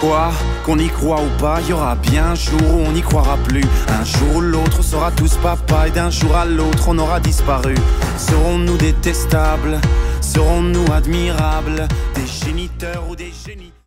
quoi, qu'on y croit ou pas, y aura bien un jour où on n'y croira plus. Un jour ou l'autre on sera tous papa et d'un jour à l'autre on aura disparu. Serons-nous détestables? Serons-nous admirables? Des géniteurs ou des génies?